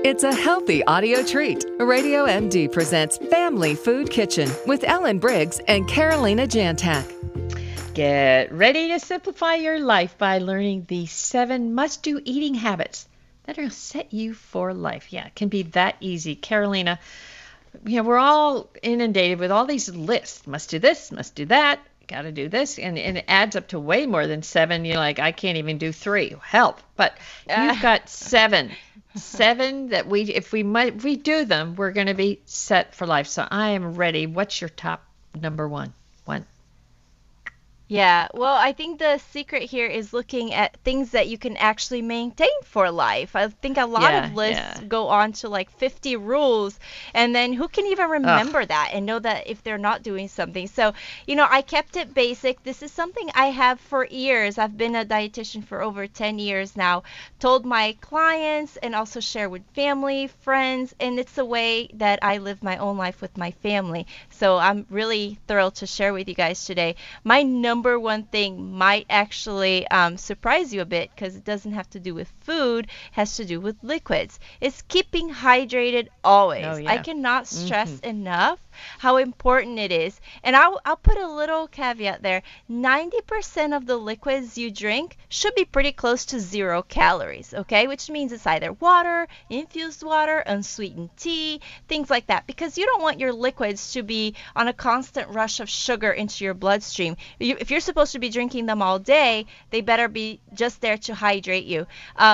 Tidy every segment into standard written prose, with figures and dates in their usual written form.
It's a healthy audio treat. Radio MD presents Family Food Kitchen with Ellen Briggs and Carolina Jantak. Get ready to simplify your life by learning the 7 must-do eating habits that are set you for life. Yeah, it can be that easy. Carolina, we're all inundated with all these lists. Must do this, must do that, got to do this. And it adds up to way more than 7. You're like, I can't even do 3. Help. But you've got 7. 7 that if we do them, we're going to be set for life. So I am ready. What's your top number one? Yeah, well, I think the secret here is looking at things that you can actually maintain for life. I think a lot of lists go on to like 50 rules, and then who can even remember that and know that if they're not doing something? So, I kept it basic. This is something I have for years. I've been a dietitian for over 10 years now, told my clients and also share with family, friends, and it's a way that I live my own life with my family. So I'm really thrilled to share with you guys today. My number one thing might actually surprise you a bit because it doesn't have to do with food, it has to do with liquids. It's keeping hydrated always. Oh, yeah. I cannot stress enough how important it is. And I'll put a little caveat there. 90% of the liquids you drink should be pretty close to 0 calories, okay? Which means it's either water, infused water, unsweetened tea, things like that. Because you don't want your liquids to be on a constant rush of sugar into your bloodstream. If you're supposed to be drinking them all day, they better be just there to hydrate you.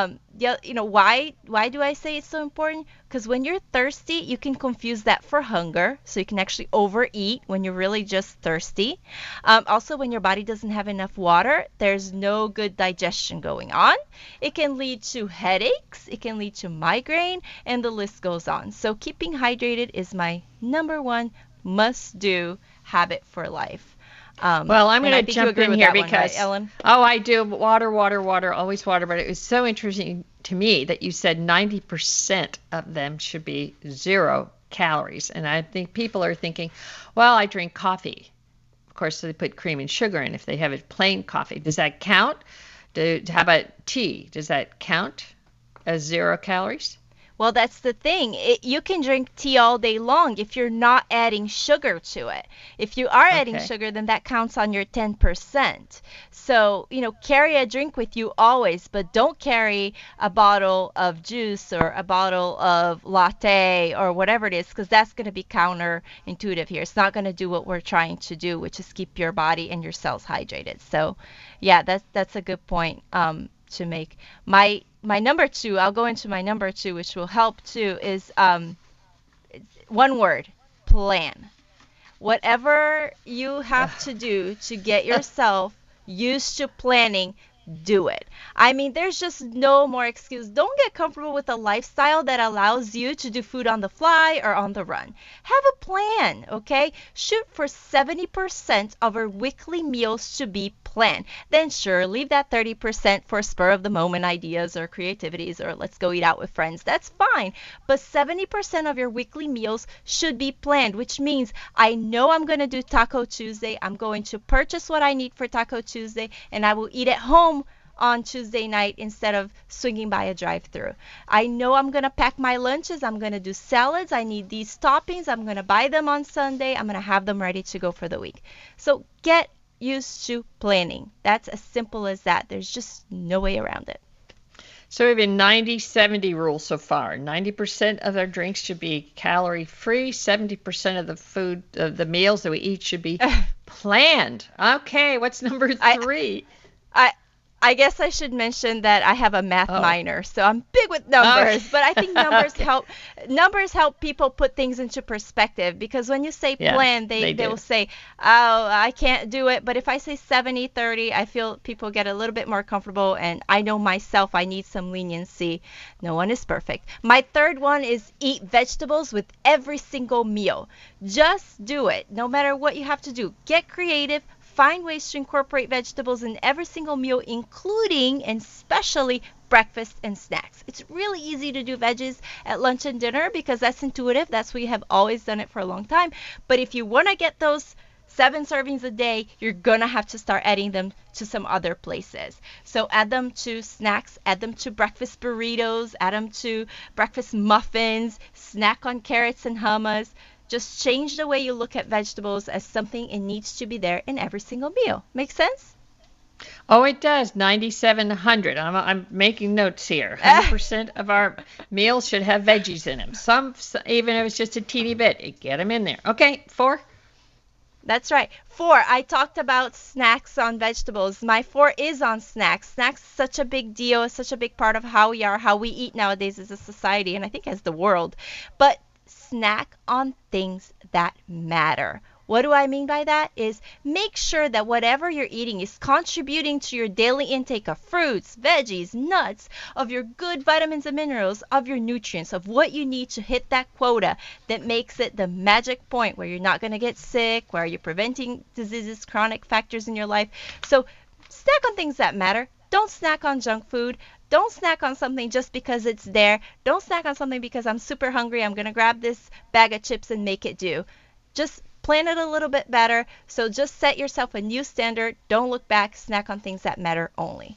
Why do I say it's so important? Because when you're thirsty, you can confuse that for hunger. So you can actually overeat when you're really just thirsty. Also, when your body doesn't have enough water, there's no good digestion going on. It can lead to headaches. It can lead to migraine, and the list goes on. So keeping hydrated is my number one must-do habit for life. Well, I'm going to jump in here because, right, Ellen? Oh, I do. Water, always water. But it was so interesting to me that you said 90% of them should be 0 calories. And I think people are thinking, well, I drink coffee. Of course, they put cream and sugar in if they have a plain coffee. Does that count? How about tea? Does that count as 0 calories? Well, that's the thing. You can drink tea all day long if you're not adding sugar to it. If you are adding sugar, then that counts on your 10%. So, carry a drink with you always, but don't carry a bottle of juice or a bottle of latte or whatever it is, because that's going to be counterintuitive here. It's not going to do what we're trying to do, which is keep your body and your cells hydrated. So, yeah, that's a good point to make. My number 2, I'll go into my number 2, which will help too, is one word: plan. Whatever you have to do to get yourself used to planning, do it. I mean, there's just no more excuse. Don't get comfortable with a lifestyle that allows you to do food on the fly or on the run. Have a plan, okay? Shoot for 70% of our weekly meals to be planned. Then sure, leave that 30% for spur of the moment ideas or creativities or let's go eat out with friends. That's fine. But 70% of your weekly meals should be planned, which means I know I'm going to do Taco Tuesday. I'm going to purchase what I need for Taco Tuesday and I will eat at home on Tuesday night instead of swinging by a drive-thru. I know I'm going to pack my lunches. I'm going to do salads. I need these toppings. I'm going to buy them on Sunday. I'm going to have them ready to go for the week. So get used to planning. That's as simple as that. There's just no way around it. So we have a 90-70 rule so far. 90% of our drinks should be calorie-free. 70% of the food, the meals that we eat should be planned. Okay, what's number 3? I guess I should mention that I have a math minor, so I'm big with numbers. But I think numbers help people put things into perspective, because when you say plan, they will say, oh, I can't do it. But if I say 70-30, I feel people get a little bit more comfortable, and I know myself I need some leniency. No one is perfect. My third one is eat vegetables with every single meal. Just do it, no matter what you have to do. Get creative. Find ways to incorporate vegetables in every single meal, including and especially breakfast and snacks. It's really easy to do veggies at lunch and dinner because that's intuitive. That's we have always done it for a long time. But if you want to get those 7 servings a day, you're gonna have to start adding them to some other places. So add them to snacks, add them to breakfast burritos, add them to breakfast muffins, snack on carrots and hummus. Just change the way you look at vegetables as something it needs to be there in every single meal. Make sense? Oh, it does. 9,700. I'm making notes here. 100% of our meals should have veggies in them. Some, even if it's just a teeny bit, get them in there. Okay, 4. That's right. 4, I talked about snacks on vegetables. My 4 is on snacks. Snacks is such a big deal. It's such a big part of how we are, how we eat nowadays as a society, and I think as the world. But snack on things that matter. What do I mean by that? Is make sure that whatever you're eating is contributing to your daily intake of fruits, veggies, nuts, of your good vitamins and minerals, of your nutrients, of what you need to hit that quota that makes it the magic point where you're not going to get sick, where you're preventing diseases, chronic factors in your life. So snack on things that matter. Don't snack on junk food. Don't snack on something just because it's there. Don't snack on something because I'm super hungry. I'm going to grab this bag of chips and make it do. Just plan it a little bit better. So just set yourself a new standard. Don't look back. Snack on things that matter only.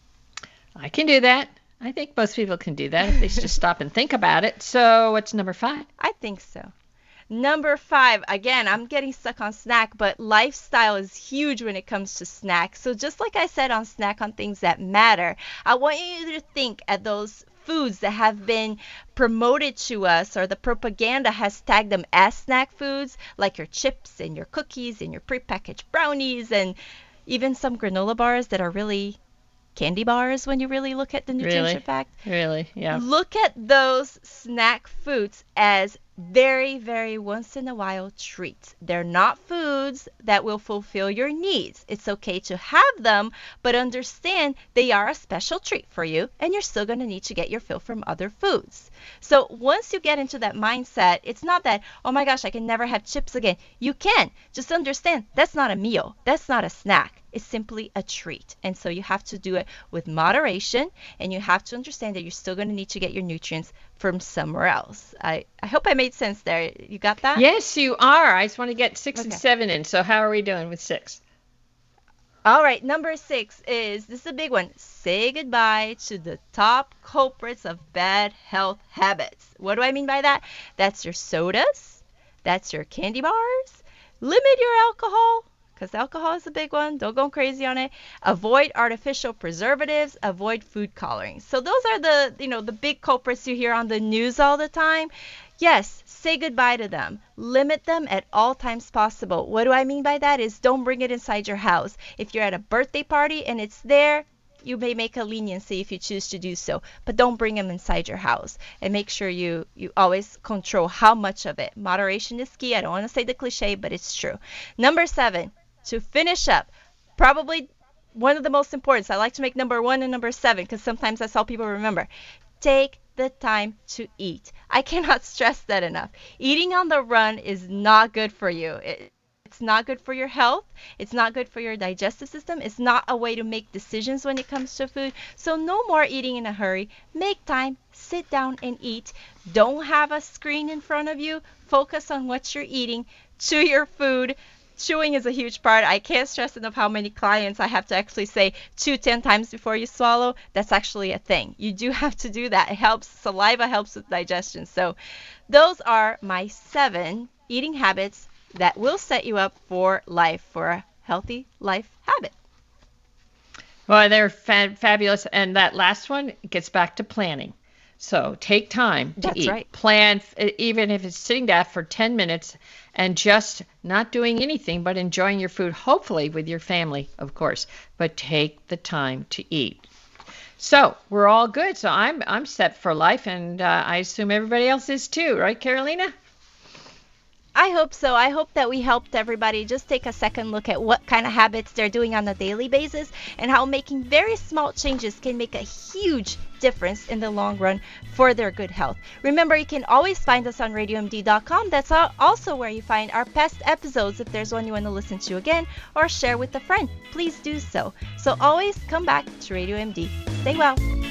I can do that. I think most people can do that if they just stop and think about it. So what's number 5? I think so. Number 5, again, I'm getting stuck on snack, but lifestyle is huge when it comes to snacks. So just like I said on snack on things that matter, I want you to think at those foods that have been promoted to us, or the propaganda has tagged them as snack foods, like your chips and your cookies and your prepackaged brownies and even some granola bars that are really candy bars when you really look at the nutrition fact. Really? Yeah. Look at those snack foods as very, very once in a while treats. They're not foods that will fulfill your needs. It's okay to have them, but understand they are a special treat for you, and you're still going to need to get your fill from other foods. So once you get into that mindset, it's not that, oh my gosh, I can never have chips again. You can. Just understand that's not a meal. That's not a snack. It's simply a treat. And so you have to do it with moderation, and you have to understand that you're still going to need to get your nutrients from somewhere else. I hope I made sense there. You got that? Yes, you are. I just want to get 6 and 7 in. So how are we doing with 6? All right, number 6 is, this is a big one. Say goodbye to the top culprits of bad health habits. What do I mean by that? That's your sodas. That's your candy bars. Limit your alcohol, because alcohol is a big one. Don't go crazy on it. Avoid artificial preservatives. Avoid food coloring. So those are the big culprits you hear on the news all the time. Yes, say goodbye to them. Limit them at all times possible. What do I mean by that is don't bring it inside your house. If you're at a birthday party and it's there, you may make a leniency if you choose to do so, but don't bring them inside your house, and make sure you always control how much of it. Moderation is key. I don't want to say the cliche, but it's true. Number 7, to finish up, probably one of the most important. So I like to make number 1 and number 7 because sometimes that's all people remember. Take the time to eat. I cannot stress that enough. Eating on the run is not good for you. It's not good for your health. It's not good for your digestive system. It's not a way to make decisions when it comes to food. So no more eating in a hurry. Make time. Sit down and eat. Don't have a screen in front of you. Focus on what you're eating. Chew your food. Chewing is a huge part. I can't stress enough how many clients I have to actually say chew 10 times before you swallow. That's actually a thing. You do have to do that. It helps. Saliva helps with digestion. So those are my 7 eating habits that will set you up for life, for a healthy life habit. Well, they're fabulous. And that last one gets back to planning. So take time to eat. That's right. Plan, even if it's sitting down for 10 minutes and just not doing anything but enjoying your food, hopefully with your family, of course. But take the time to eat. So we're all good. So I'm set for life, and I assume everybody else is too, right, Carolina? I hope so. I hope that we helped everybody just take a second look at what kind of habits they're doing on a daily basis and how making very small changes can make a huge difference in the long run for their good health. Remember, you can always find us on RadioMD.com. That's also where you find our past episodes. If there's one you want to listen to again or share with a friend, please do so. So always come back to Radio MD. Stay well.